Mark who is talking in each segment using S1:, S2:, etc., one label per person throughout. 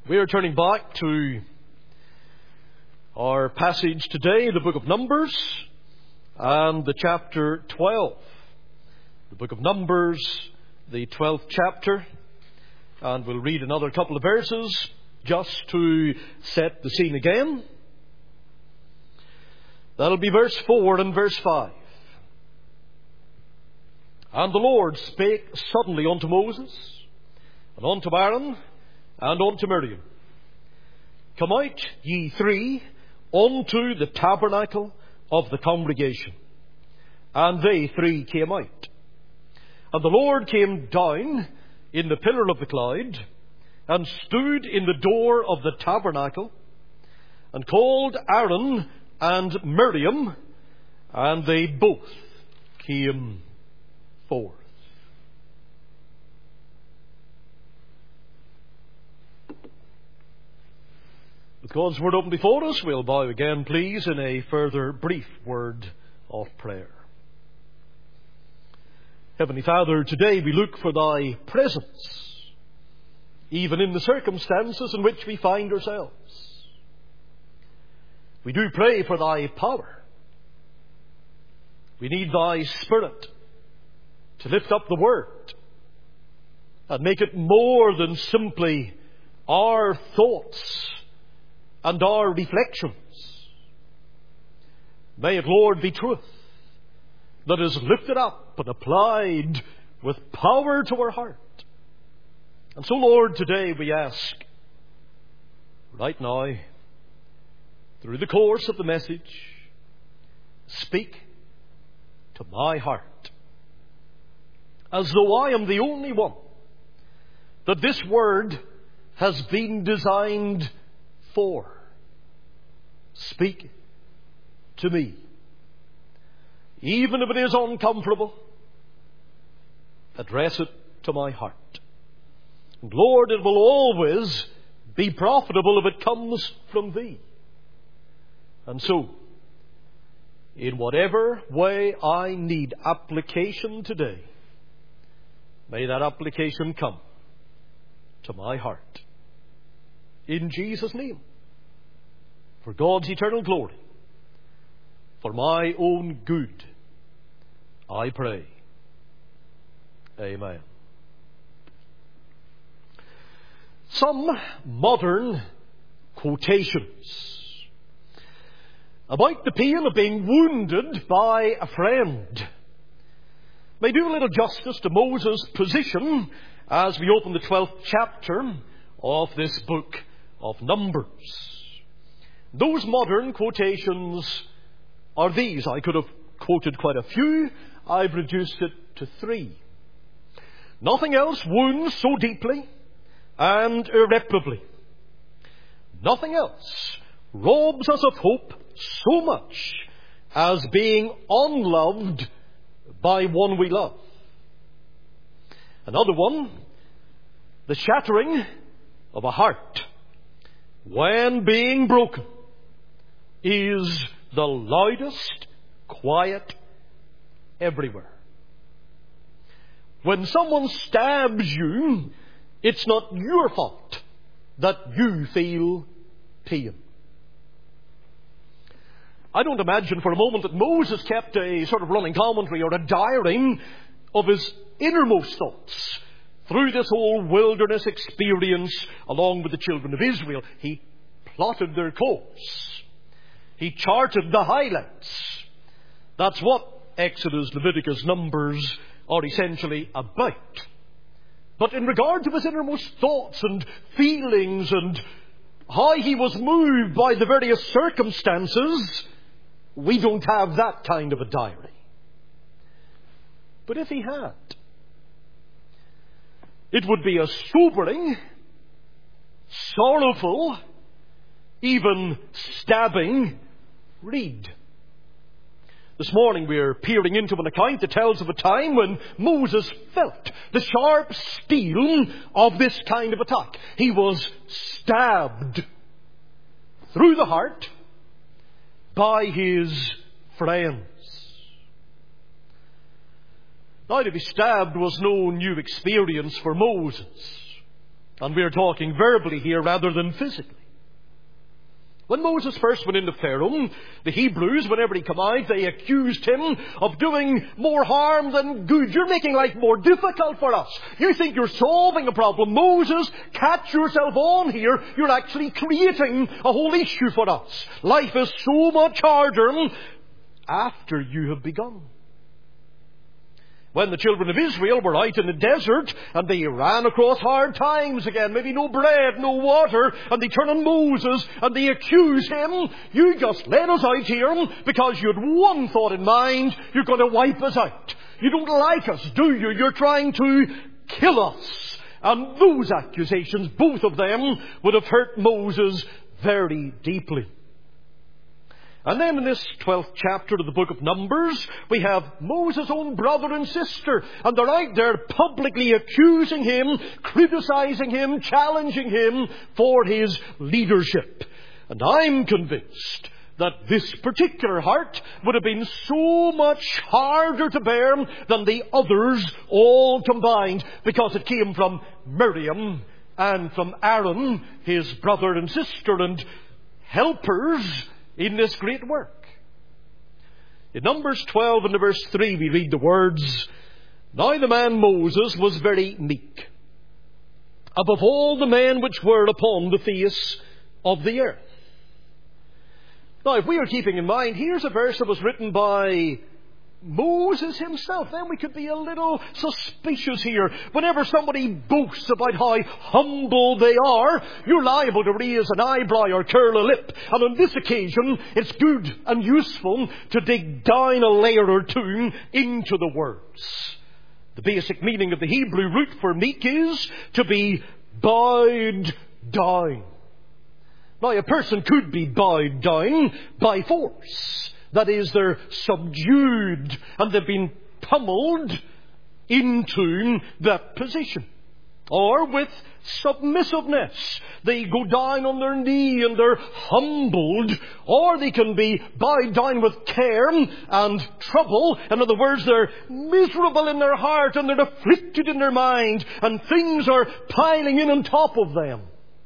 S1: We are turning back to our passage today, the book of Numbers, and the chapter 12. The book of Numbers, the 12th chapter, and we'll read another couple of verses just to set the scene again. That'll be verse 4 and verse 5. And the Lord spake suddenly unto Moses, and unto Aaron, and unto Miriam, Come out, ye three, unto the tabernacle of the congregation. And they three came out. And the Lord came down in the pillar of the cloud, and stood in the door of the tabernacle, and called Aaron and Miriam, and they both came forth. With God's word open before us, we'll bow again, please, in a further brief word of prayer. Heavenly Father, today we look for Thy presence, even in the circumstances in which we find ourselves. We do pray for Thy power. We need Thy Spirit to lift up the Word and make it more than simply our thoughts and our reflections. May it, Lord, be truth that is lifted up and applied with power to our heart. And so, Lord, today we ask, right now, through the course of the message, speak to my heart, as though I am the only one that this word has been designed for. Speak to me. Even if it is uncomfortable, address it to my heart. And Lord, it will always be profitable if it comes from Thee. And so, in whatever way I need application today, may that application come to my heart. In Jesus' name, for God's eternal glory, for my own good, I pray. Amen. Some modern quotations about the pain of being wounded by a friend may do a little justice to Moses' position as we open the 12th chapter of this book of Numbers. Those modern quotations are these. I could have quoted quite a few. I've reduced it to 3. Nothing else wounds so deeply and irreparably. Nothing else robs us of hope so much as being unloved by one we love. Another one, the shattering of a heart, when being broken, is the loudest quiet everywhere. When someone stabs you, it's not your fault that you feel pain. I don't imagine for a moment that Moses kept a sort of running commentary or a diary of his innermost thoughts through this whole wilderness experience along with the children of Israel. He plotted their course. He charted the highlights. That's what Exodus, Leviticus, Numbers are essentially about. But in regard to his innermost thoughts and feelings and how he was moved by the various circumstances, we don't have that kind of a diary. But if he had, it would be a sobering, sorrowful, even stabbing read. This morning we're peering into an account that tells of a time when Moses felt the sharp steel of this kind of attack. He was stabbed through the heart by his friends. Now, to be stabbed was no new experience for Moses. And we're talking verbally here rather than physically. When Moses first went into Pharaoh, the Hebrews, whenever he came out, they accused him of doing more harm than good. You're making life more difficult for us. You think you're solving a problem. Moses, catch yourself on here. You're actually creating a whole issue for us. Life is so much harder after you have begun. When the children of Israel were out in the desert and they ran across hard times again, maybe no bread, no water, and they turn on Moses and they accuse him, you just let us out here because you had one thought in mind, you're going to wipe us out. You don't like us, do you? You're trying to kill us. And those accusations, both of them, would have hurt Moses very deeply. And then in this 12th chapter of the book of Numbers, we have Moses' own brother and sister. And they're out there publicly accusing him, criticizing him, challenging him for his leadership. And I'm convinced that this particular heart would have been so much harder to bear than the others all combined, because it came from Miriam and from Aaron, his brother and sister, and helpers in this great work. In Numbers 12 and verse 3 we read the words, "Now the man Moses was very meek, above all the men which were upon the face of the earth." Now, if we are keeping in mind, here's a verse that was written by Moses himself, then we could be a little suspicious here. Whenever somebody boasts about how humble they are, you're liable to raise an eyebrow or curl a lip. And on this occasion, it's good and useful to dig down a layer or two into the words. The basic meaning of the Hebrew root for meek is to be bowed down. Now, a person could be bowed down by force. That is, they're subdued and they've been pummeled into that position. Or with submissiveness, they go down on their knee and they're humbled. Or they can be bowed down with care and trouble. In other words, they're miserable in their heart and they're afflicted in their mind, and things are piling in on top of them.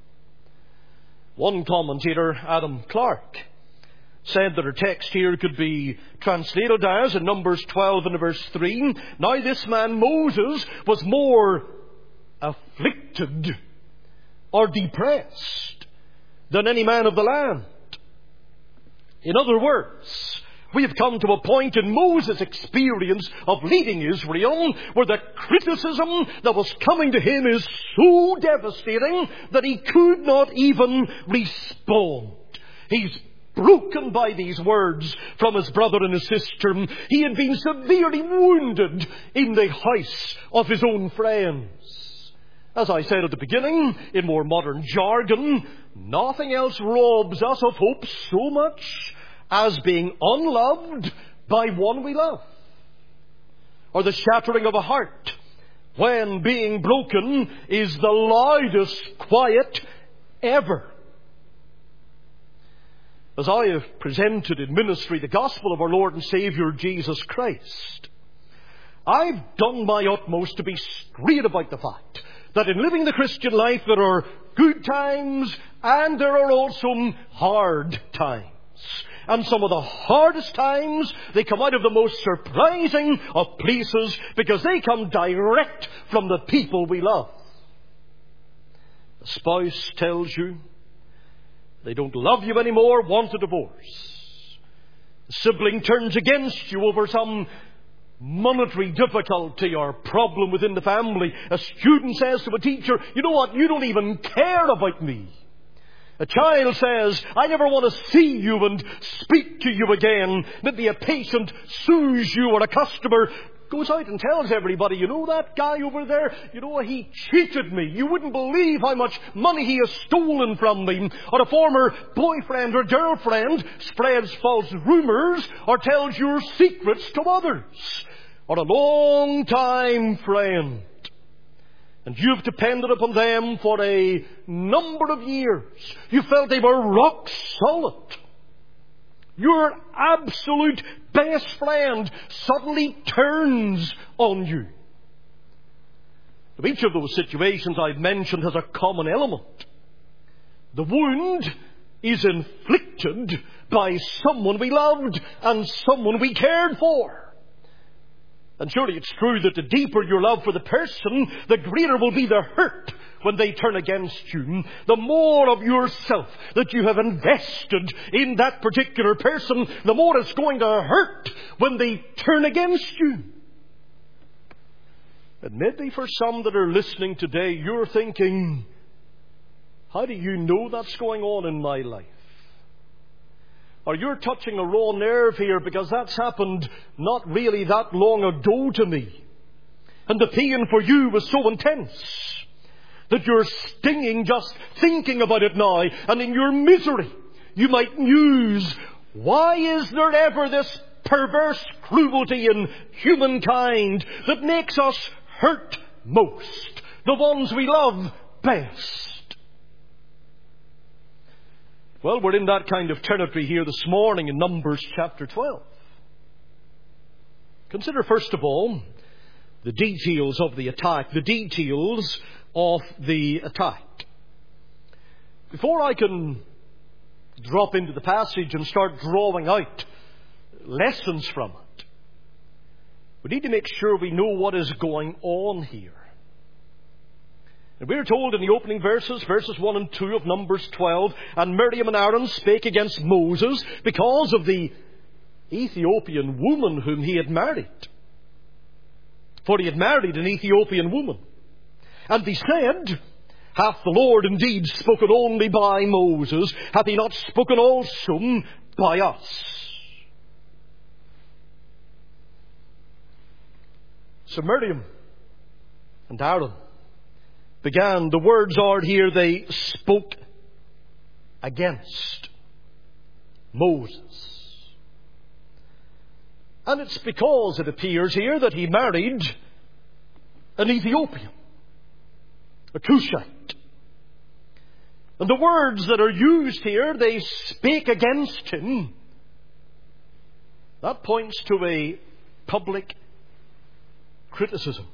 S1: One commentator, Adam Clarke, said that our text here could be translated as, in Numbers 12 and verse 3, "Now this man Moses was more afflicted or depressed than any man of the land." In other words, we have come to a point in Moses' experience of leading Israel where the criticism that was coming to him is so devastating that he could not even respond. He's broken by these words from his brother and his sister. He had been severely wounded in the house of his own friends. As I said at the beginning, in more modern jargon, nothing else robs us of hope so much as being unloved by one we love. Or the shattering of a heart, when being broken is the loudest quiet ever. As I have presented in ministry the gospel of our Lord and Saviour Jesus Christ, I've done my utmost to be straight about the fact that in living the Christian life there are good times and there are also hard times. And some of the hardest times, they come out of the most surprising of places because they come direct from the people we love. The spouse tells you they don't love you anymore, want a divorce. The sibling turns against you over some monetary difficulty or problem within the family. A student says to a teacher, "You know what, you don't even care about me." A child says, "I never want to see you and speak to you again." Maybe a patient sues you, or a customer goes out and tells everybody, "You know that guy over there? You know, he cheated me. You wouldn't believe how much money he has stolen from me." Or a former boyfriend or girlfriend spreads false rumors or tells your secrets to others. Or a long-time friend, and you've depended upon them for a number of years. You felt they were rock solid. Your absolute best friend suddenly turns on you. Each of those situations I've mentioned has a common element. The wound is inflicted by someone we loved and someone we cared for. And surely it's true that the deeper your love for the person, the greater will be the hurt when they turn against you. The more of yourself that you have invested in that particular person, the more it's going to hurt when they turn against you. And maybe for some that are listening today, you're thinking, how do you know that's going on in my life? Or you're touching a raw nerve here because that's happened not really that long ago to me. And the pain for you was so intense that you're stinging just thinking about it now. And in your misery, you might muse, why is there ever this perverse cruelty in humankind that makes us hurt most, the ones we love best? Well, we're in that kind of territory here this morning in Numbers chapter 12. Consider first of all the details of the attack, Before I can drop into the passage and start drawing out lessons from it, we need to make sure we know what is going on here. And we're told in the opening verses 1 and 2 of Numbers 12, and Miriam and Aaron spake against Moses because of the Ethiopian woman whom he had married. For he had married an Ethiopian woman. And they said, hath the Lord indeed spoken only by Moses? Hath he not spoken also by us? So Miriam and Aaron began, the words are here, they spoke against Moses. And it's because it appears here that he married an Ethiopian, a Cushite. And the words that are used here, they spake against him. That points to a public criticism.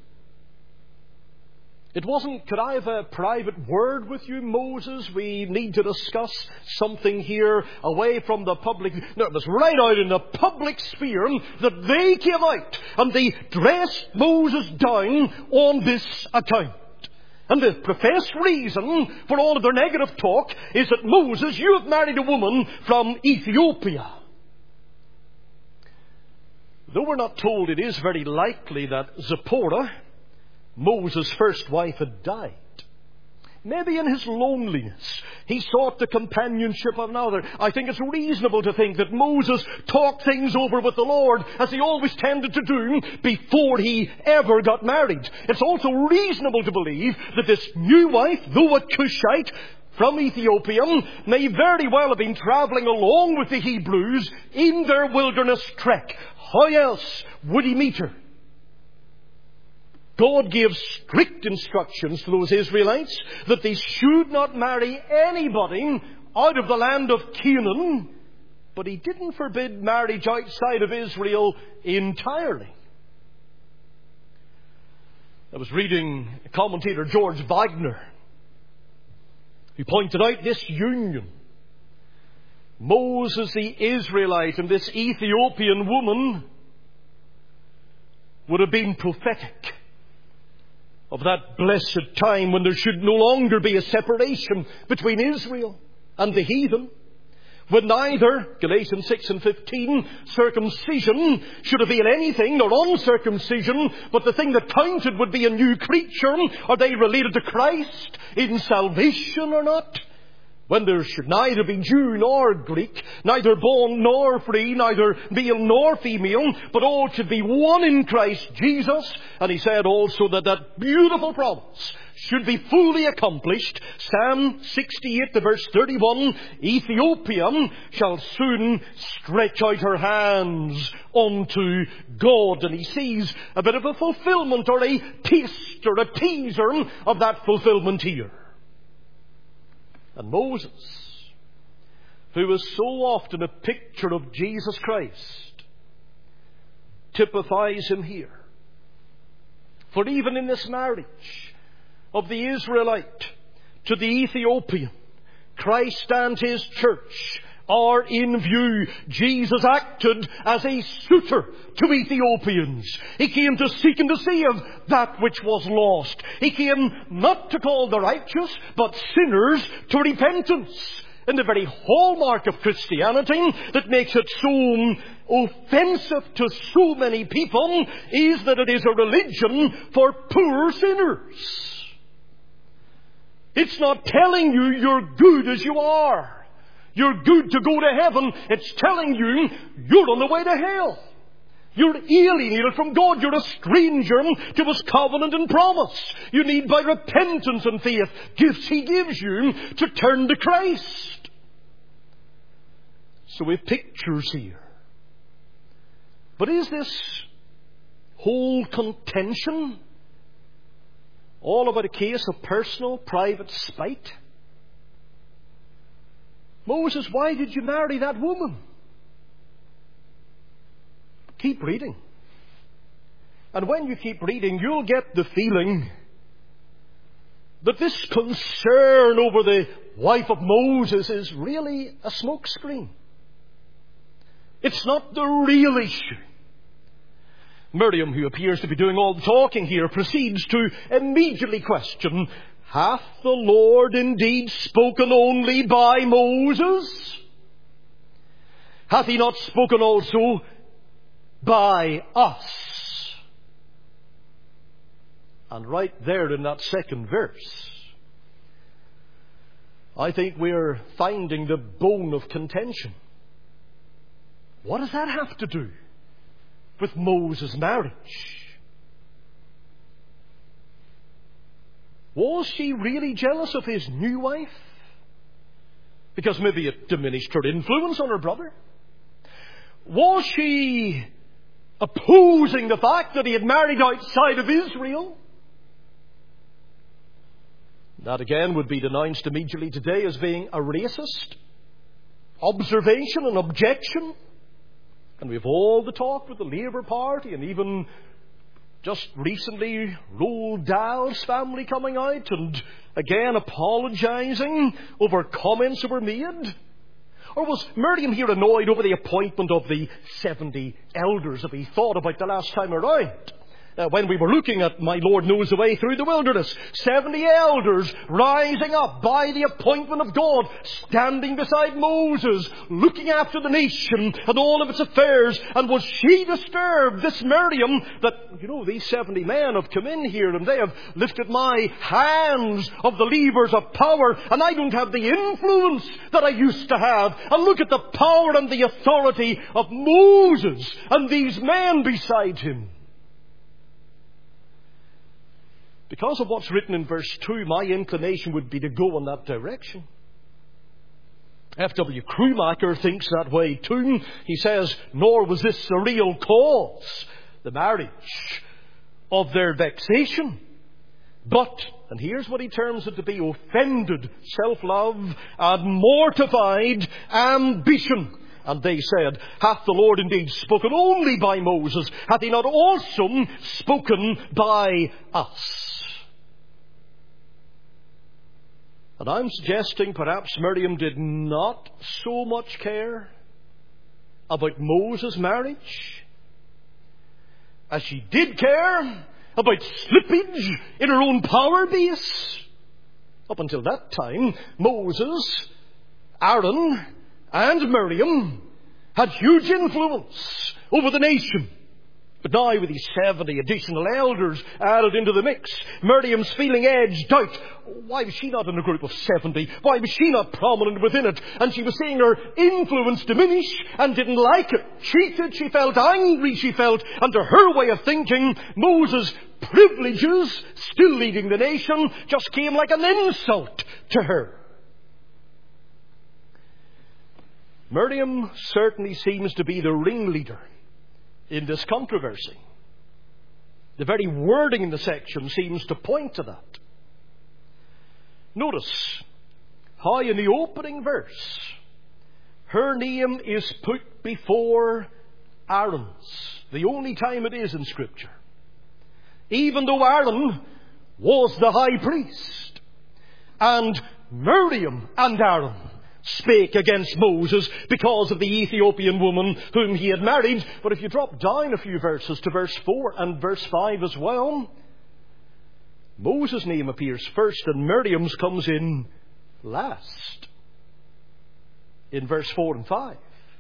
S1: It wasn't, could I have a private word with you, Moses? We need to discuss something here away from the public. No, it was right out in the public sphere that they came out and they dressed Moses down on this account. And the professed reason for all of their negative talk is that Moses, you have married a woman from Ethiopia. Though we're not told, it is very likely that Zipporah, Moses' first wife, had died. Maybe in his loneliness he sought the companionship of another. I think it's reasonable to think that Moses talked things over with the Lord, as he always tended to do before he ever got married. It's also reasonable to believe that this new wife, though a Cushite from Ethiopia, may very well have been travelling along with the Hebrews in their wilderness trek. How else would he meet her? God gave strict instructions to those Israelites that they should not marry anybody out of the land of Canaan, but he didn't forbid marriage outside of Israel entirely. I was reading commentator George Wagner, who pointed out this union. Moses the Israelite and this Ethiopian woman would have been prophetic of that blessed time when there should no longer be a separation between Israel and the heathen. When neither, Galatians 6 and 15, circumcision should avail anything, nor uncircumcision, but the thing that counted would be a new creature. Are they related to Christ in salvation or not? When there should neither be Jew nor Greek, neither bond nor free, neither male nor female, but all should be one in Christ Jesus. And he said also that that beautiful promise should be fully accomplished. Psalm 68, the verse 31, Ethiopia shall soon stretch out her hands unto God. And he sees a bit of a fulfillment, or a taste or a teaser of that fulfillment here. And Moses, who was so often a picture of Jesus Christ, typifies him here. For even in this marriage, of the Israelite to the Ethiopian, Christ and His church are in view. Jesus acted as a suitor to Ethiopians. He came to seek and to save that which was lost. He came not to call the righteous, but sinners to repentance. And the very hallmark of Christianity that makes it so offensive to so many people is that it is a religion for poor sinners. It's not telling you you're good as you are. You're good to go to heaven. It's telling you you're on the way to hell. You're alienated from God. You're a stranger to His covenant and promise. You need by repentance and faith gifts He gives you to turn to Christ. So we have pictures here. But is this whole contention all about a case of personal, private spite? Moses, why did you marry that woman? Keep reading. And when you keep reading, you'll get the feeling that this concern over the wife of Moses is really a smokescreen. It's not the real issue. Miriam, who appears to be doing all the talking here, proceeds to immediately question, hath the Lord indeed spoken only by Moses? Hath He not spoken also by us? And right there in that second verse, I think we're finding the bone of contention. What does that have to do with Moses' marriage? Was she really jealous of his new wife? Because maybe it diminished her influence on her brother? Was she opposing the fact that he had married outside of Israel? That again would be denounced immediately today as being a racist observation and objection. And we have all the talk with the Labour Party, and even just recently Roald Dahl's family coming out and again apologising over comments that were made. Or was Miriam here annoyed over the appointment of the 70 elders that we thought about the last time around? When we were looking at My Lord Knows the Way Through the Wilderness, 70 elders rising up by the appointment of God, standing beside Moses, looking after the nation and all of its affairs. And was she disturbed, this Miriam, that, these 70 men have come in here and they have lifted my hands of the levers of power, and I don't have the influence that I used to have. And look at the power and the authority of Moses and these men beside him. Because of what's written in verse 2, my inclination would be to go in that direction. F.W. Krummacher thinks that way too. He says, nor was this the real cause, the marriage, of their vexation. But, and here's what he terms it to be, offended self-love and mortified ambition. And they said, hath the Lord indeed spoken only by Moses? Hath He not also spoken by us? And I'm suggesting perhaps Miriam did not so much care about Moses' marriage as she did care about slippage in her own power base. Up until that time, Moses, Aaron, and Miriam had huge influence over the nation. But now with these 70 additional elders added into the mix, Miriam's feeling edged out. Why was she not in a group of 70? Why was she not prominent within it? And she was seeing her influence diminish and didn't like it. Cheated, she felt angry, she felt. And to her way of thinking, Moses' privileges, still leading the nation, just came like an insult to her. Miriam certainly seems to be the ringleader in this controversy. The very wording in the section seems to point to that. Notice how in the opening verse her name is put before Aaron's. The only time it is in Scripture. Even though Aaron was the high priest. And Miriam and Aaron spake against Moses because of the Ethiopian woman whom he had married. But if you drop down a few verses to verse 4 and verse 5 as well, Moses' name appears first and Miriam's comes in last in verse 4 and 5.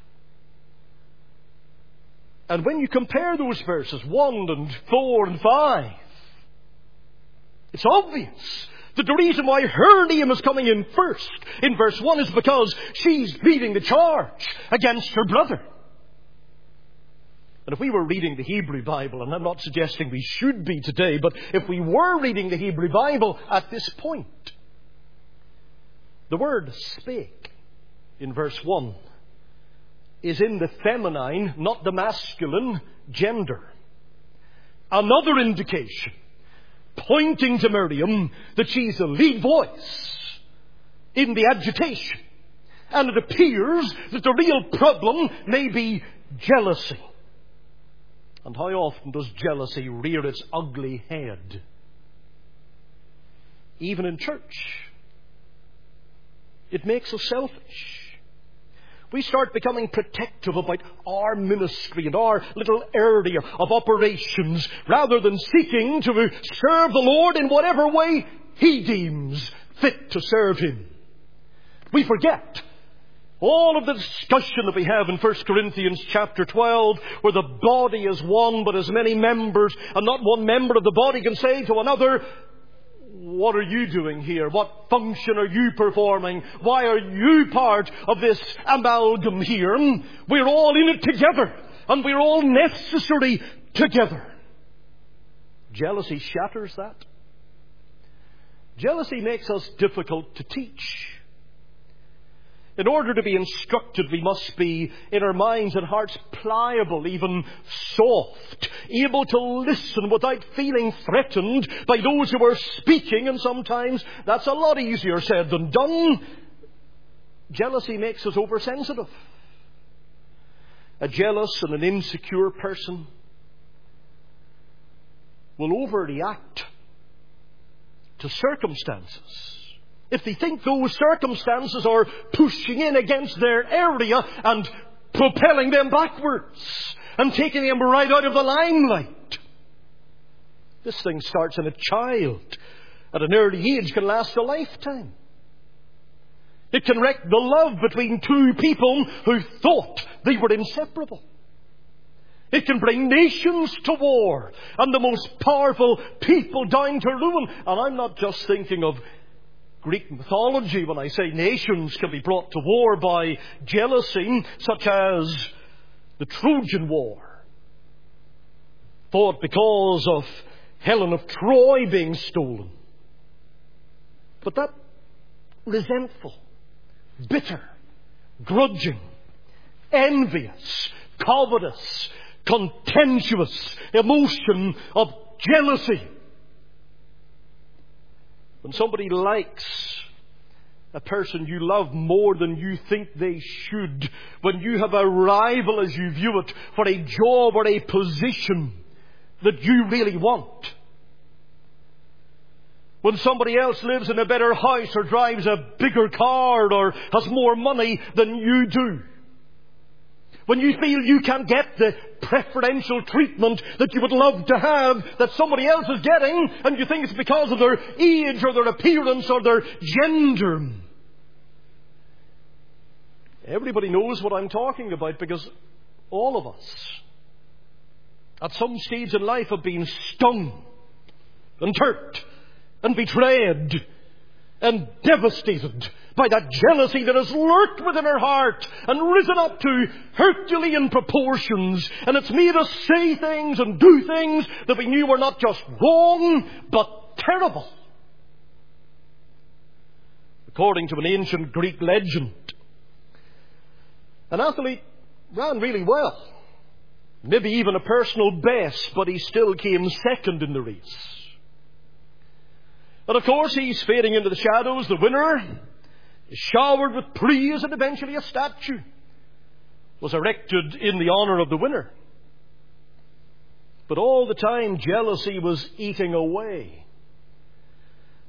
S1: And when you compare those verses 1 and 4 and 5, it's obvious that the reason why her name is coming in first in verse 1 is because she's leading the charge against her brother. And if we were reading the Hebrew Bible, and I'm not suggesting we should be today, but if we were reading the Hebrew Bible at this point, the word spake in verse 1 is in the feminine, not the masculine, gender. Another indication pointing to Miriam that she's the lead voice in the agitation. And it appears that the real problem may be jealousy. And how often does jealousy rear its ugly head? Even in church. It makes us selfish. We start becoming protective about our ministry and our little area of operations rather than seeking to serve the Lord in whatever way He deems fit to serve Him. We forget all of the discussion that we have in 1 Corinthians chapter 12, where the body is one but has many members, and not one member of the body can say to another, what are you doing here? What function are you performing? Why are you part of this amalgam here? We're all in it together, and we're all necessary together. Jealousy shatters that. Jealousy makes us difficult to teach. In order to be instructed, we must be, in our minds and hearts, pliable, even soft, able to listen without feeling threatened by those who are speaking, and sometimes that's a lot easier said than done. Jealousy makes us oversensitive. A jealous and an insecure person will overreact to circumstances if they think those circumstances are pushing in against their area and propelling them backwards and taking them right out of the limelight. This thing starts in a child. At an early age can last a lifetime. It can wreck the love between two people who thought they were inseparable. It can bring nations to war and the most powerful people down to ruin. And I'm not just thinking of Greek mythology when I say nations can be brought to war by jealousy, such as the Trojan War, fought because of Helen of Troy being stolen. But that resentful, bitter, grudging, envious, covetous, contentious emotion of jealousy, when somebody likes a person you love more than you think they should, when you have a rival as you view it for a job or a position that you really want, when somebody else lives in a better house or drives a bigger car or has more money than you do, when you feel you can't get the preferential treatment that you would love to have that somebody else is getting, and you think it's because of their age or their appearance or their gender. Everybody knows what I'm talking about, because all of us at some stage in life have been stung and hurt and betrayed and devastated by that jealousy that has lurked within our heart and risen up to Herculean proportions. And it's made us say things and do things that we knew were not just wrong, but terrible. According to an ancient Greek legend, an athlete ran really well, maybe even a personal best, but he still came second in the race. And of course he's fading into the shadows. The winner is showered with praise, and eventually a statue was erected in the honor of the winner. But all the time jealousy was eating away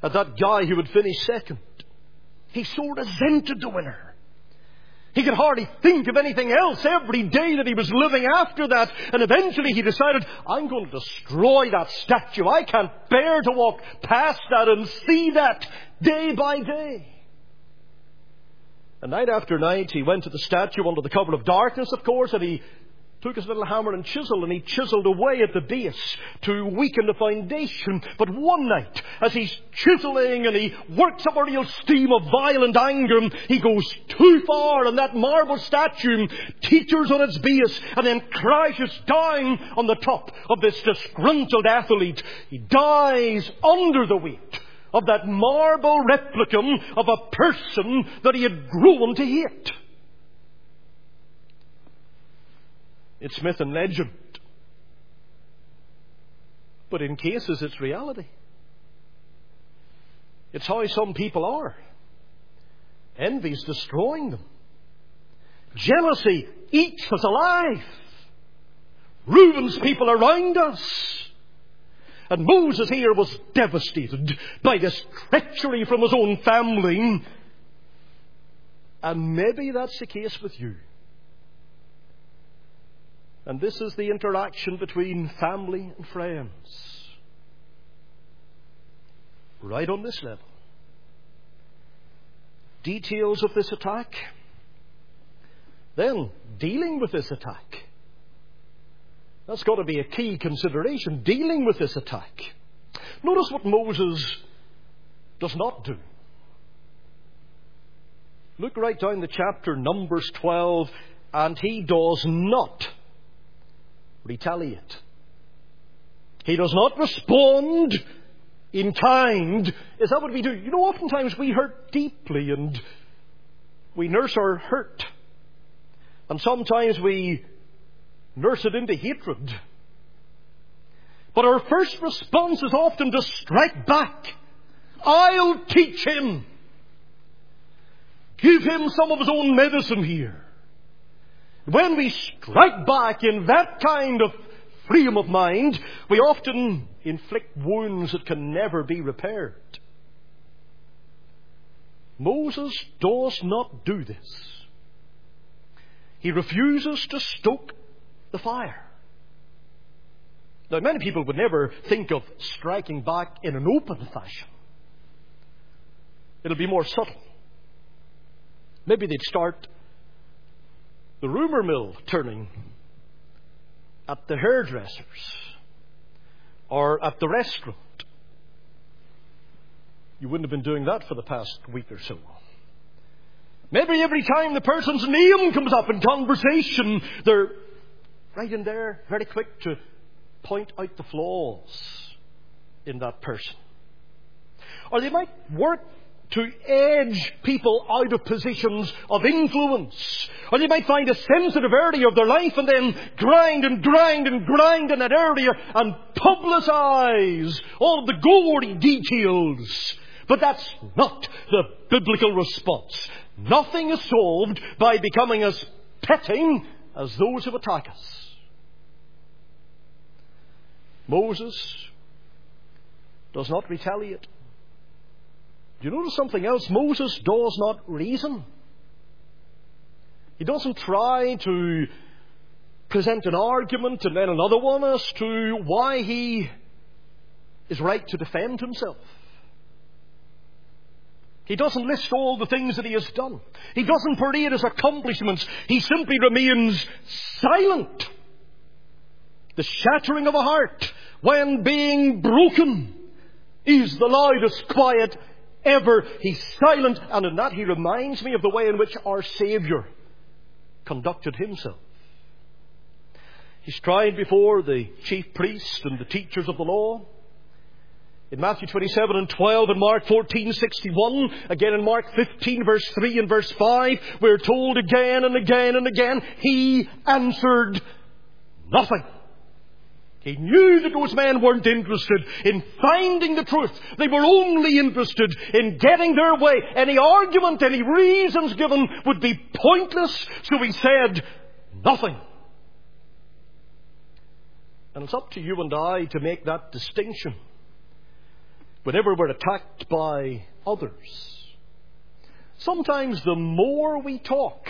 S1: at that guy who would finish second. He so resented the winner. He could hardly think of anything else every day that he was living after that. And eventually he decided, I'm going to destroy that statue. I can't bear to walk past that and see that day by day. And night after night he went to the statue under the cover of darkness, of course, and he took his little hammer and chisel and he chiseled away at the base to weaken the foundation. But one night, as he's chiseling and he works up a real steam of violent anger, he goes too far and that marble statue teeters on its base and then crashes down on the top of this disgruntled athlete. He dies under the weight of that marble replica of a person that he had grown to hate. It's myth and legend. But in cases it's reality. It's how some people are. Envy's destroying them. Jealousy eats us alive. Reuben's people around us. And Moses here was devastated by this treachery from his own family. And maybe that's the case with you. And this is the interaction between family and friends. Right on this level. Details of this attack. Then, dealing with this attack. That's got to be a key consideration. Dealing with this attack. Notice what Moses does not do. Look right down the chapter, Numbers 12, and he does not retaliate. He does not respond in kind. Is that what we do? You know, oftentimes we hurt deeply and we nurse our hurt. And sometimes we nurse it into hatred. But our first response is often to strike back. I'll teach him. Give him some of his own medicine here. When we strike back in that kind of frame of mind, we often inflict wounds that can never be repaired. Moses does not do this. He refuses to stoke the fire. Now, many people would never think of striking back in an open fashion. It'll be more subtle. Maybe they'd start the rumour mill turning at the hairdressers or at the restaurant. You wouldn't have been doing that for the past week or so. Maybe every time the person's name comes up in conversation, they're right in there, very quick to point out the flaws in that person. Or they might work to edge people out of positions of influence. Or they might find a sensitive area of their life and then grind in that area and publicize all of the gory details. But that's not the biblical response. Nothing is solved by becoming as petting as those who attack us. Moses does not retaliate. Do you notice something else? Moses does not reason. He doesn't try to present an argument and then another one as to why he is right to defend himself. He doesn't list all the things that he has done. He doesn't parade his accomplishments. He simply remains silent. The shattering of a heart when being broken is the loudest quiet ever. He's silent, and in that he reminds me of the way in which our Saviour conducted himself. He's tried before the chief priests and the teachers of the law. In Matthew 27 and 12 and Mark 14:61, again in Mark 15 verse 3 and verse 5, we're told again and again and again, he answered nothing. He knew that those men weren't interested in finding the truth. They were only interested in getting their way. Any argument, any reasons given would be pointless. So he said nothing. And it's up to you and I to make that distinction. whenever we're attacked by others, sometimes the more we talk,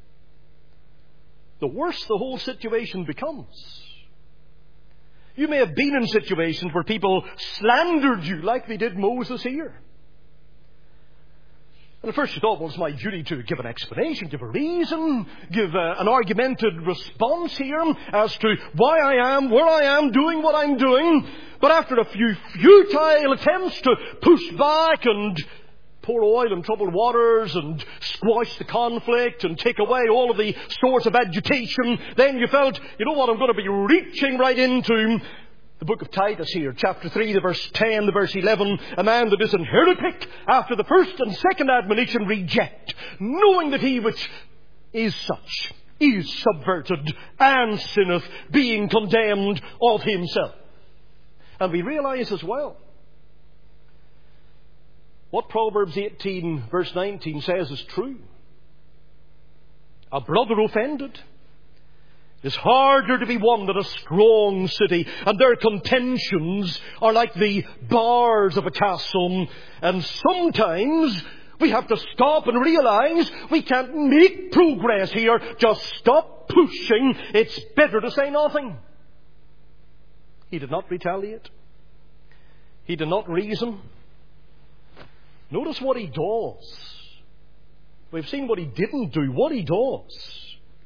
S1: the worse the whole situation becomes. You may have been in situations where people slandered you like they did Moses here. And at first you thought, well, it's my duty to give an explanation, give a reason, give an argumented response here as to why I am, where I am, doing what I'm doing. But after a few futile attempts to push back and pour oil in troubled waters and squash the conflict and take away all of the source of agitation, then you felt, you know what, I'm going to be reaching right into the book of Titus here, chapter 3, the verse 10, the verse 11. A man that is an heretic, after the first and second admonition, reject, knowing that he which is such is subverted and sinneth, being condemned of himself. And we realize as well what Proverbs 18 verse 19 says is true. A brother offended is harder to be won than a strong city, and their contentions are like the bars of a castle. And sometimes we have to stop and realize we can't make progress here. Just stop pushing. It's better to say nothing. He did not retaliate. He did not reason. Notice what he does. We've seen what he didn't do. What he does.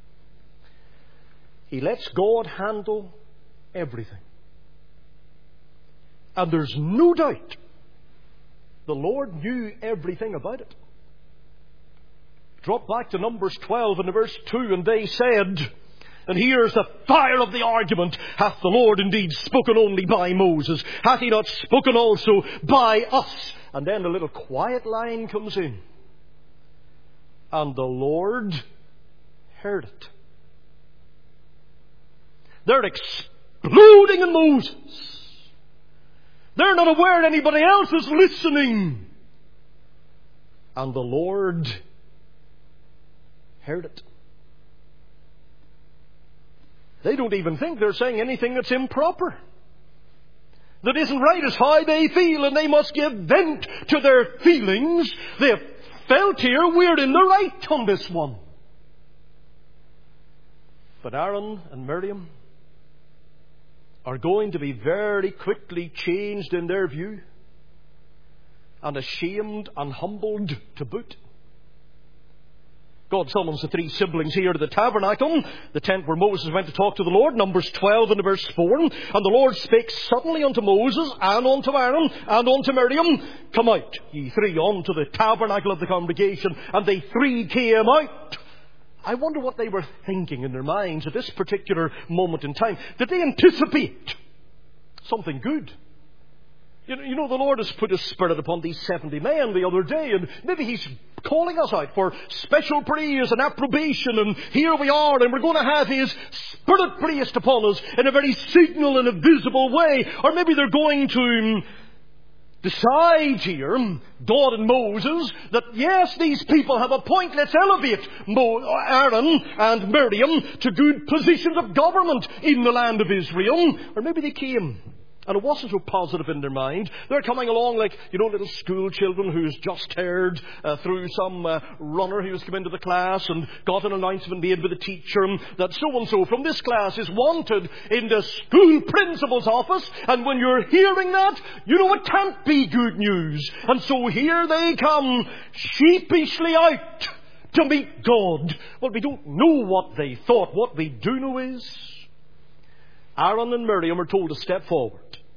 S1: He lets God handle everything. And there's no doubt the Lord knew everything about it. Drop back to Numbers 12 and verse 2, and they said, and here's the fire of the argument, hath the Lord indeed spoken only by Moses? Hath he not spoken also by us? And then a little quiet line comes in. And the Lord heard it. They're exploding in Moses. They're not aware anybody else is listening. And the Lord heard it. They don't even think they're saying anything that's improper, that isn't right. Is how they feel, and they must give vent to their feelings. They've felt here we're in the right on this one. But Aaron and Miriam are going to be very quickly changed in their view, and ashamed and humbled to boot. God summons the three siblings here to the tabernacle, the tent where Moses went to talk to the Lord, Numbers 12 and verse 4. And the Lord spake suddenly unto Moses, and unto Aaron, and unto Miriam, Come out, ye three, unto the tabernacle of the congregation. And they three came out. I wonder what they were thinking in their minds at this particular moment in time. Did they anticipate something good? You know, the Lord has put His Spirit upon these 70 men the other day, and maybe He's calling us out for special praise and approbation, and here we are, and we're going to have His Spirit placed upon us in a very signal and a visible way. Or maybe they're going to decide here, God and Moses, that yes, these people have a point. Let's elevate Aaron and Miriam to good positions of government in the land of Israel. Or maybe they came, and it wasn't so positive in their mind. They're coming along like, little school children who's just heard through some runner who's come into the class and got an announcement made by the teacher that so-and-so from this class is wanted in the school principal's office. And when you're hearing that, it can't be good news. And so here they come, sheepishly out to meet God. Well, we don't know what they thought. What we do know is Aaron and Miriam are told to step forward.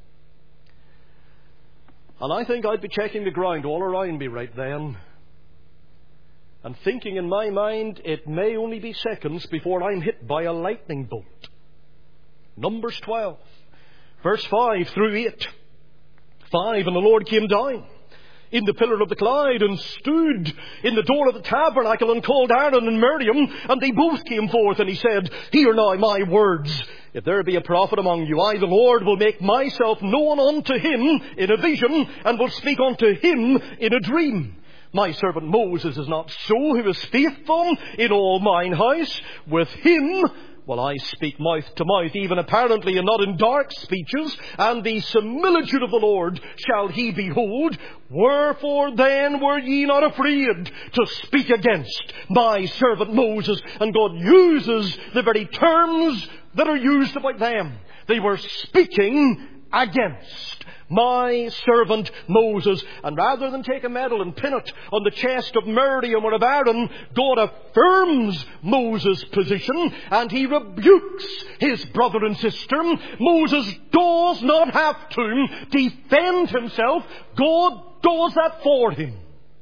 S1: And I think I'd be checking the ground all around me right then, and thinking in my mind, it may only be seconds before I'm hit by a lightning bolt. Numbers 12, verse 5 through 8. 5, and the Lord came down in the pillar of the cloud and stood in the door of the tabernacle and called Aaron and Miriam, and they both came forth, and he said, Hear now my words. If there be a prophet among you, I, the Lord, will make myself known unto him in a vision, and will speak unto him in a dream. My servant Moses is not so, who is faithful in all mine house. With him while I speak mouth to mouth, even apparently and not in dark speeches, and the similitude of the Lord shall he behold. Wherefore then were ye not afraid to speak against my servant Moses? And God uses the very terms that are used about them. They were speaking against my servant Moses. And rather than take a medal and pin it on the chest of Miriam or of Aaron, God affirms Moses' position and he rebukes his brother and sister. Moses does not have to defend himself. God does that for him.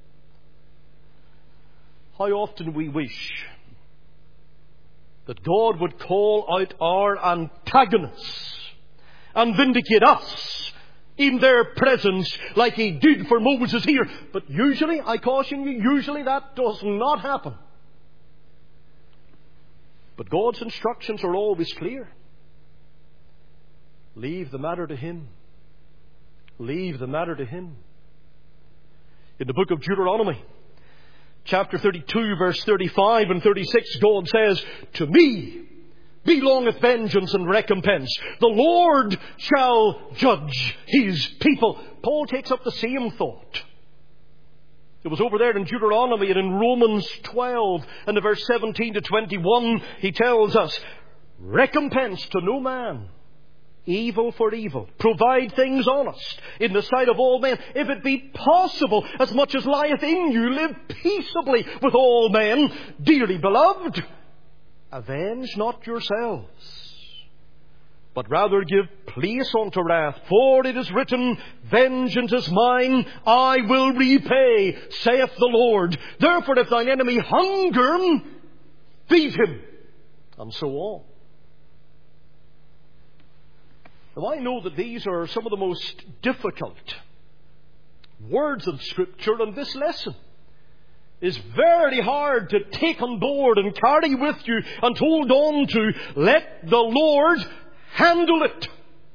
S1: How often we wish that God would call out our antagonists and vindicate us in their presence like he did for Moses here. But usually, I caution you, usually that does not happen. But God's instructions are always clear. Leave the matter to him. Leave the matter to him. In the book of Deuteronomy, chapter 32, verse 35 and 36, God says, "To me belongeth vengeance and recompense. The Lord shall judge his people." Paul takes up the same thought. It was over there in Deuteronomy and in Romans 12 and the verse 17 to 21, he tells us, "Recompense to no man evil for evil. Provide things honest in the sight of all men. If it be possible, as much as lieth in you, live peaceably with all men. Dearly beloved, avenge not yourselves, but rather give place unto wrath. For it is written, Vengeance is mine, I will repay, saith the Lord. Therefore if thine enemy hunger, feed him." And so on. Now I know that these are some of the most difficult words in Scripture, and this lesson is very hard to take on board and carry with you and hold on to. Let the Lord handle it.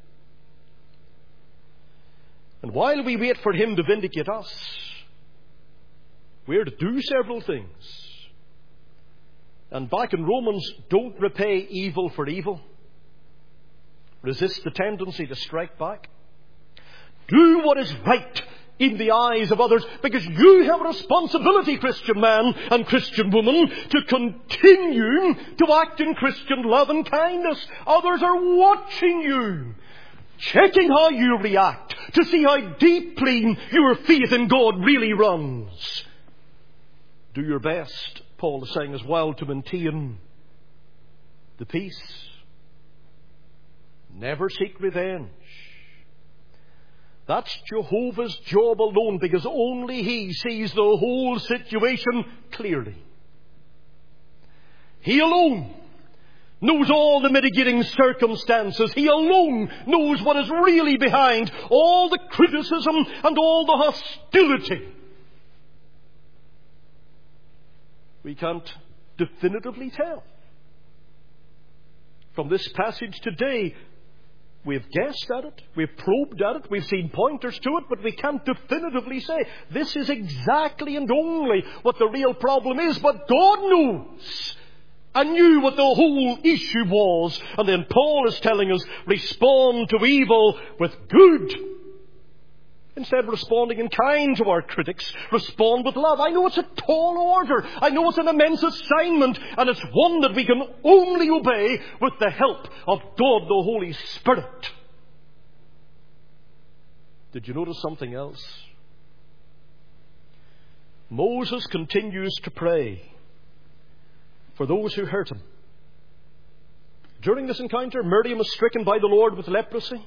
S1: And while we wait for him to vindicate us, we're to do several things. And back in Romans, don't repay evil for evil. Resist the tendency to strike back. Do what is right in the eyes of others, because you have a responsibility, Christian man and Christian woman, to continue to act in Christian love and kindness. Others are watching you, checking how you react, to see how deeply your faith in God really runs. Do your best, Paul is saying as well, to maintain the peace. Never seek revenge. That's Jehovah's job alone, because only he sees the whole situation clearly. He alone knows all the mitigating circumstances. He alone knows what is really behind all the criticism and all the hostility. We can't definitively tell. From this passage today, we've guessed at it, we've probed at it, we've seen pointers to it, but we can't definitively say this is exactly and only what the real problem is. But God knows and knew what the whole issue was. And then Paul is telling us, respond to evil with good. Instead of responding in kind to our critics, respond with love. I know it's a tall order. I know it's an immense assignment. And it's one that we can only obey with the help of God the Holy Spirit. Did you notice something else? Moses continues to pray for those who hurt him. During this encounter, Miriam was stricken by the Lord with leprosy.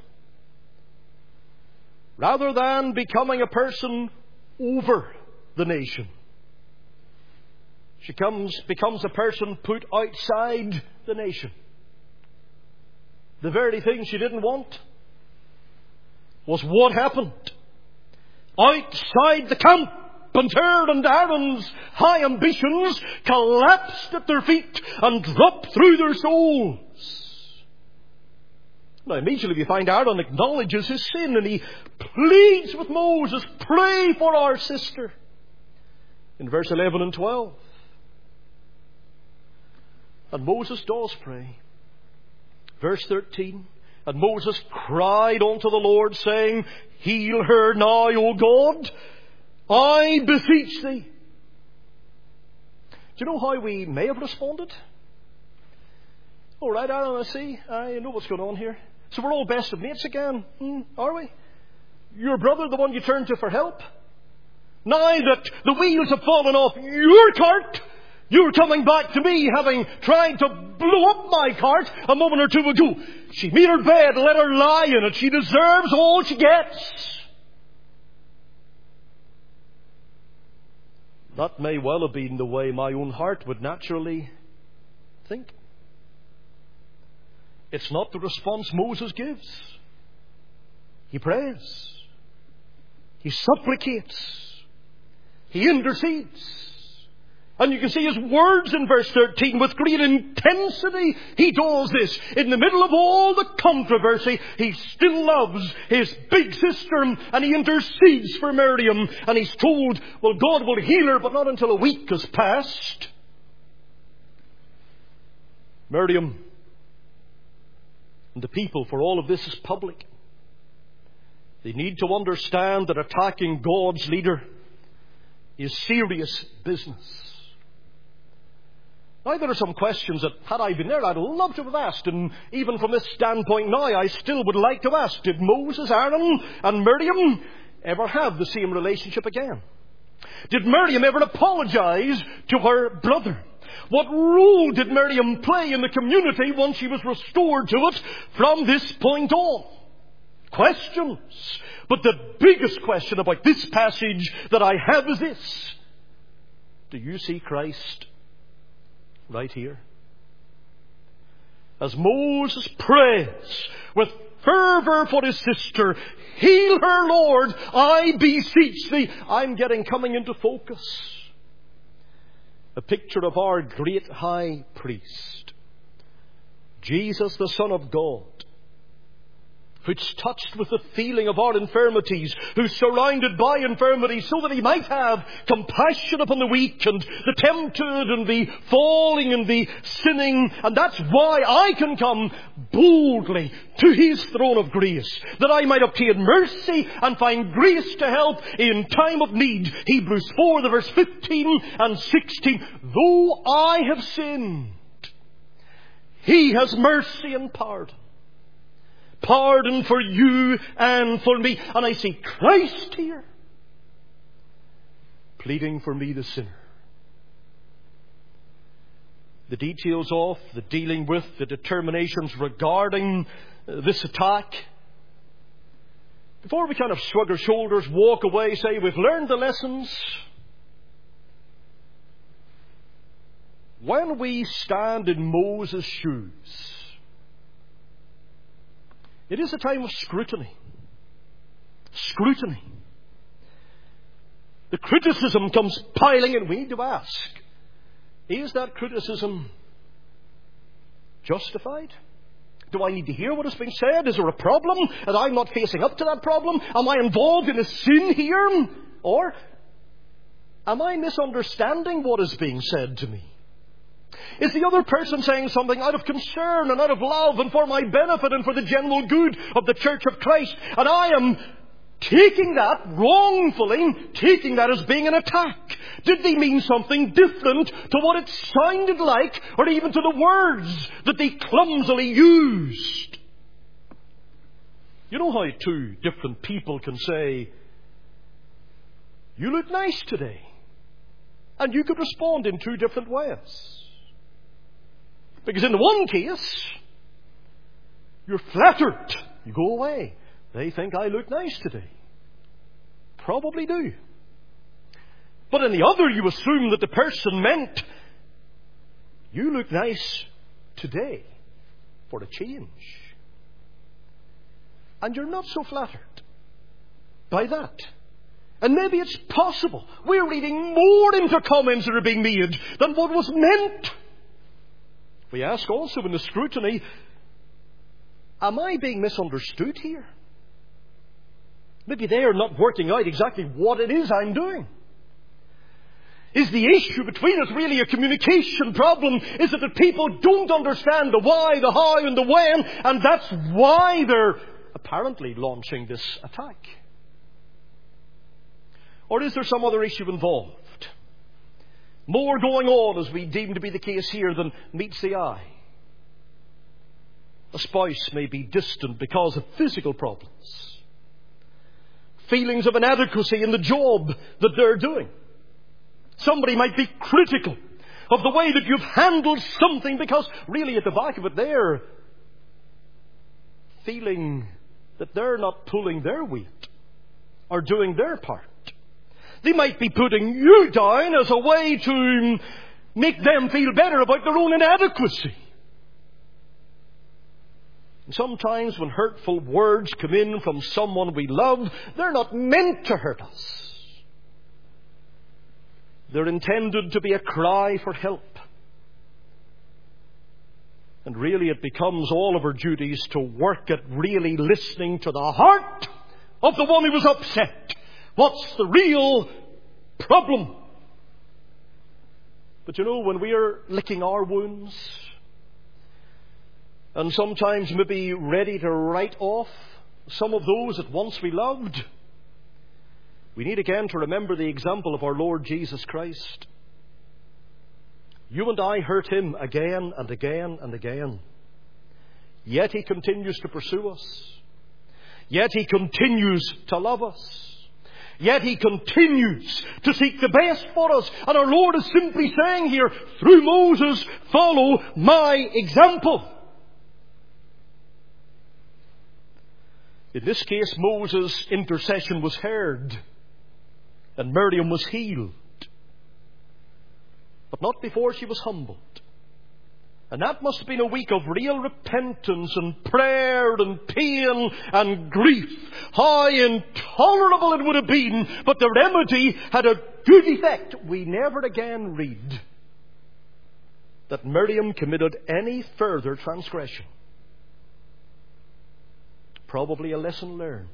S1: Rather than becoming a person over the nation, she becomes a person put outside the nation. The very thing she didn't want was what happened outside the camp. And her and Aaron's high ambitions collapsed at their feet and dropped through their souls. Now immediately we find Aaron acknowledges his sin and he pleads with Moses, pray for our sister. In verse 11 and 12. And Moses does pray. Verse 13. And Moses cried unto the Lord, saying, Heal her now, O God, I beseech thee. Do you know how we may have responded? All right, Aaron, I see. I know what's going on here. So we're all best of mates again, are we? Your brother, the one you turn to for help? Now that the wheels have fallen off your cart, you're coming back to me, having tried to blow up my cart a moment or two ago. She made her bed, let her lie in it. She deserves all she gets. That may well have been the way my own heart would naturally think. It's not the response Moses gives. He prays. He supplicates. He intercedes. And you can see his words in verse 13. With great intensity he does this. In the middle of all the controversy, he still loves his big sister, and he intercedes for Miriam. And he's told, well, God will heal her, but not until a week has passed. Miriam and the people, for all of this is public. They need to understand that attacking God's leader is serious business. Now, there are some questions that, had I been there, I'd love to have asked. And even from this standpoint now, I still would like to ask, did Moses, Aaron and Miriam ever have the same relationship again? Did Miriam ever apologize to her brother? What role did Miriam play in the community once she was restored to it from this point on? Questions. But the biggest question about this passage that I have is this. Do you see Christ right here? As Moses prays with fervour for his sister, heal her, Lord, I beseech thee. I'm coming into focus. A picture of our great high priest, Jesus, the Son of God, who's touched with the feeling of our infirmities, who's surrounded by infirmities so that he might have compassion upon the weak and the tempted and the falling and the sinning. And that's why I can come boldly to his throne of grace, that I might obtain mercy and find grace to help in time of need. Hebrews 4, the verse 15 and 16. Though I have sinned, he has mercy and pardon. Pardon for you and for me. And I see Christ here, pleading for me, the sinner. The details of, the dealing with, the determinations regarding this attack. Before we kind of shrug our shoulders, walk away, say we've learned the lessons. When we stand in Moses' shoes, it is a time of scrutiny. Scrutiny. The criticism comes piling in. We need to ask, is that criticism justified? Do I need to hear what is being said? Is there a problem and I'm not facing up to that problem? Am I involved in a sin here? Or am I misunderstanding what is being said to me? Is the other person saying something out of concern and out of love and for my benefit and for the general good of the Church of Christ? And I am taking that wrongfully, taking that as being an attack. Did they mean something different to what it sounded like, or even to the words that they clumsily used? You know how two different people can say, you look nice today. And you could respond in two different ways. Because in the one case, you're flattered. You go away. They think I look nice today. Probably do. But in the other, you assume that the person meant, you look nice today for a change. And you're not so flattered by that. And maybe it's possible we're reading more into comments that are being made than what was meant. We ask also in the scrutiny, am I being misunderstood here? Maybe they are not working out exactly what it is I'm doing. Is the issue between us really a communication problem? Is it that people don't understand the why, the how, and the when, and that's why they're apparently launching this attack? Or is there some other issue involved? More going on, as we deem to be the case here, than meets the eye. A spouse may be distant because of physical problems. Feelings of inadequacy in the job that they're doing. Somebody might be critical of the way that you've handled something because really at the back of it they're feeling that they're not pulling their weight or doing their part. They might be putting you down as a way to make them feel better about their own inadequacy. And sometimes when hurtful words come in from someone we love, they're not meant to hurt us. They're intended to be a cry for help. And really it becomes all of our duties to work at really listening to the heart of the one who was upset. What's the real problem? But you know, when we are licking our wounds and sometimes maybe ready to write off some of those that once we loved, we need again to remember the example of our Lord Jesus Christ. You and I hurt Him again and again and again. Yet He continues to pursue us. Yet He continues to love us. Yet He continues to seek the best for us. And our Lord is simply saying here, through Moses, follow my example. In this case, Moses' intercession was heard. And Miriam was healed. But not before she was humbled. And that must have been a week of real repentance and prayer and pain and grief. How intolerable it would have been, but the remedy had a good effect. We never again read that Miriam committed any further transgression. Probably a lesson learned.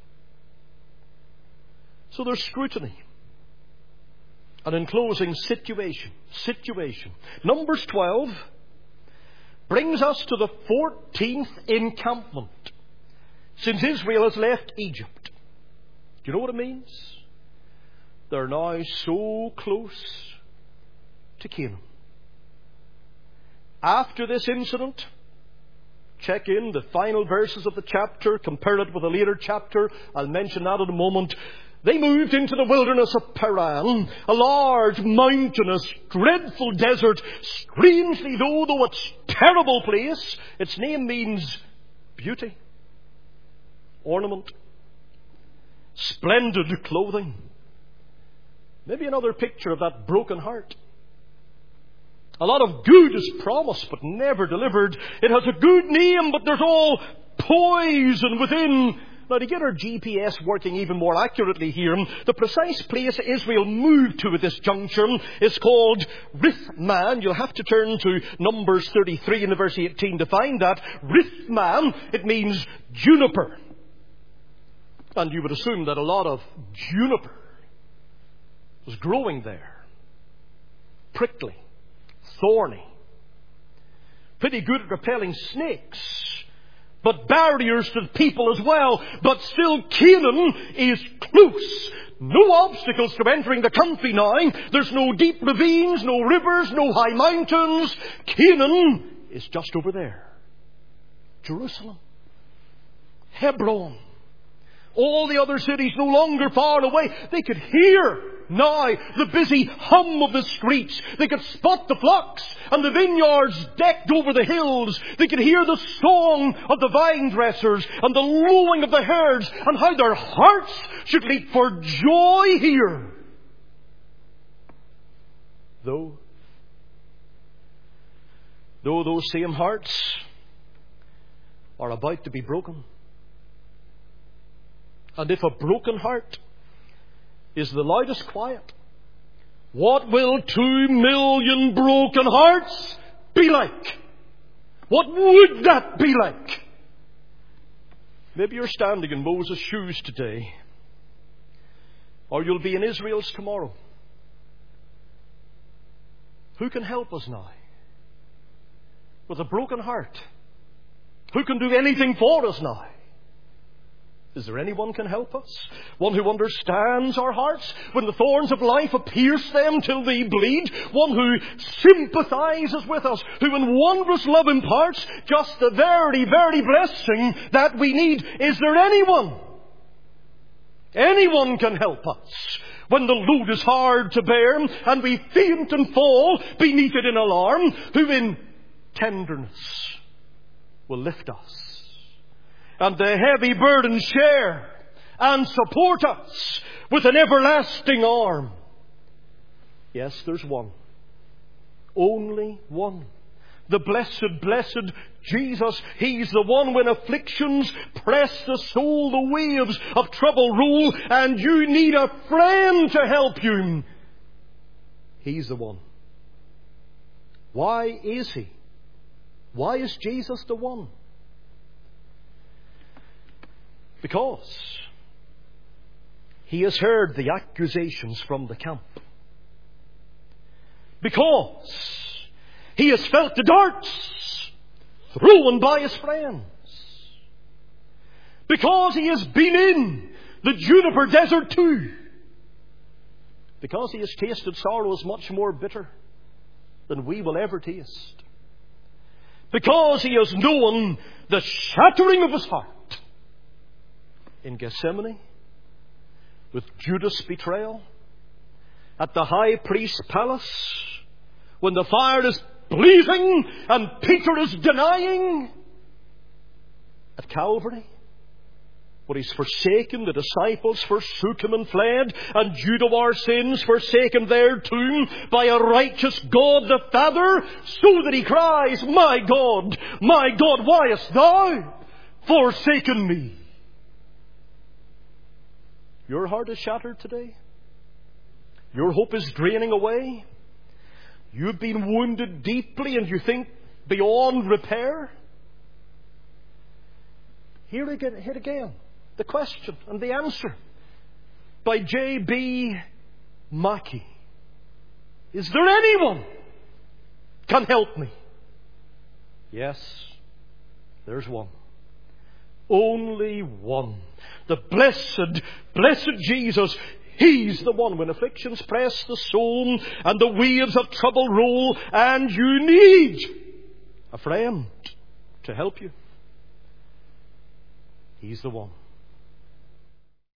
S1: So there's scrutiny. And in closing, situation. Numbers 12 brings us to the 14th encampment since Israel has left Egypt. Do you know what it means? They're now so close to Canaan. After this incident, check in the final verses of the chapter, compare it with a later chapter. I'll mention that in a moment. They moved into the wilderness of Paran, a large, mountainous, dreadful desert. Strangely, though it's a terrible place, its name means beauty, ornament, splendid clothing. Maybe another picture of that broken heart. A lot of good is promised but never delivered. It has a good name, but there's all poison within. Now, to get our GPS working even more accurately here, the precise place Israel moved to at this juncture is called Rithman. You'll have to turn to Numbers 33 in verse 18 to find that. Rithman, it means juniper. And you would assume that a lot of juniper was growing there. Prickly, thorny, pretty good at repelling snakes. But barriers to the people as well. But still Canaan is close. No obstacles to entering the country now. There's no deep ravines, no rivers, no high mountains. Canaan is just over there. Jerusalem. Hebron. All the other cities no longer far away. They could hear now the busy hum of the streets. They could spot the flocks and the vineyards decked over the hills. They could hear the song of the vine dressers and the lowing of the herds, and how their hearts should leap for joy here. Though those same hearts are about to be broken. And if a broken heart is the loudest quiet, what will 2 million broken hearts be like? What would that be like? Maybe you're standing in Moses' shoes today, or you'll be in Israel's tomorrow. Who can help us now? With a broken heart. Who can do anything for us now? Is there anyone can help us? One who understands our hearts when the thorns of life have pierced them till they bleed. One who sympathizes with us, who in wondrous love imparts just the very, very blessing that we need. Is there anyone? Anyone can help us when the load is hard to bear and we faint and fall beneath it in alarm, who in tenderness will lift us and the heavy burden share and support us with an everlasting arm. Yes, there's one. Only one. The blessed Jesus. He's the one when afflictions press the soul, the waves of trouble roll, and you need a friend to help you. He's the one. Why is He? Why is Jesus the one? Because He has heard the accusations from the camp. Because He has felt the darts thrown by His friends. Because He has been in the juniper desert too. Because He has tasted sorrows much more bitter than we will ever taste. Because He has known the shattering of His heart in Gethsemane, with Judas' betrayal, at the high priest's palace, when the fire is blazing and Peter is denying, at Calvary, when He's forsaken, the disciples forsook Him and fled, and due to our sins forsaken there too by a righteous God the Father, so that He cries, my God, why hast Thou forsaken me? Your heart is shattered today. Your hope is draining away. You've been wounded deeply and you think beyond repair. Here again, the question and the answer by J.B. Mackey. Is there anyone can help me? Yes, there's one. Only one. The blessed Jesus. He's the one when afflictions press the soul and the waves of trouble roll and you need a friend to help you. He's the one.